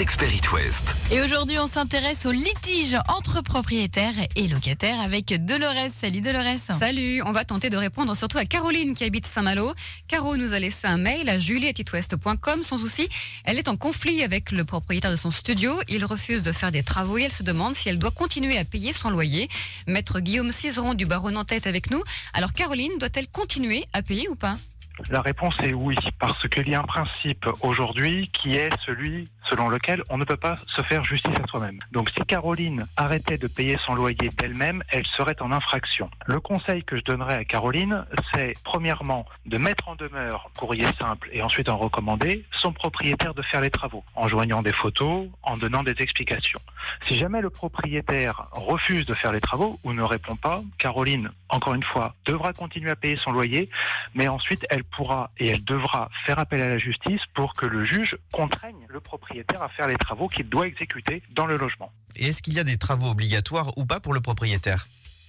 experts It West. Et aujourd'hui, on s'intéresse aux litiges entre propriétaires et locataires avec Dolores. Salut Dolores. Salut, on va tenter de répondre surtout à Caroline qui habite Saint-Malo. Caro nous a laissé un mail à julie@itwest.com. Sans souci, elle est en conflit avec le propriétaire de son studio. Il refuse de faire des travaux et elle se demande si elle doit continuer à payer son loyer. Maître Guillaume Cizeron du barreau nantais est avec nous. Alors Caroline, doit-elle continuer à payer ou pas ? La réponse est oui, parce qu'il y a un principe aujourd'hui qui est celui selon lequel on ne peut pas se faire justice à soi-même. Donc si Caroline arrêtait de payer son loyer d'elle-même, elle serait en infraction. Le conseil que je donnerais à Caroline, c'est premièrement de mettre en demeure, courrier simple, et ensuite en recommandé, son propriétaire de faire les travaux, en joignant des photos, en donnant des explications. Si jamais le propriétaire refuse de faire les travaux ou ne répond pas, Caroline, encore une fois, devra continuer à payer son loyer, mais ensuite elle pourra et elle devra faire appel à la justice pour que le juge contraigne le propriétaire à faire les travaux qu'il doit exécuter dans le logement. Et est-ce qu'il y a des travaux obligatoires ou pas pour le propriétaire ?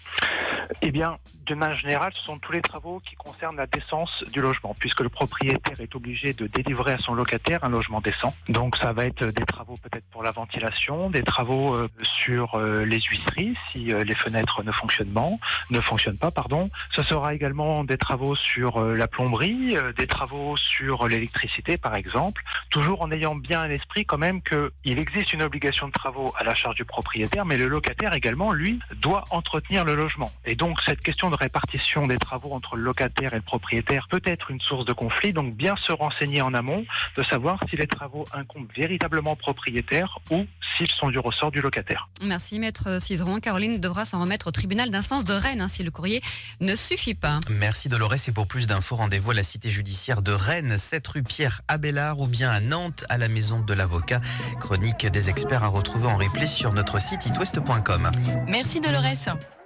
Eh bien, d'une manière générale, ce sont tous les travaux qui concernent la décence du logement, puisque le propriétaire est obligé de délivrer à son locataire un logement décent. Donc ça va être des travaux peut-être pour la ventilation, des travaux sur les huisseries, si les fenêtres ne fonctionnent pas. Ce sera également des travaux sur la plomberie, des travaux sur l'électricité par exemple, toujours en ayant bien à l'esprit quand même qu'il existe une obligation de travaux à la charge du propriétaire, mais le locataire également, lui, doit entretenir le logement. Et donc cette question de répartition des travaux entre le locataire et le propriétaire peut être une source de conflit, donc bien se renseigner en amont, de savoir si les travaux incombent véritablement au propriétaire ou s'ils sont du ressort du locataire. Merci Maître Cizeron. Caroline devra s'en remettre au tribunal d'instance de Rennes si le courrier ne suffit pas. Merci Dolores, et pour plus d'infos, rendez-vous à la cité judiciaire de Rennes, 7 rue Pierre Abélard, ou bien à Nantes, à la maison de l'avocat. Chronique des experts à retrouver en replay sur notre site itwest.com. Merci Dolores.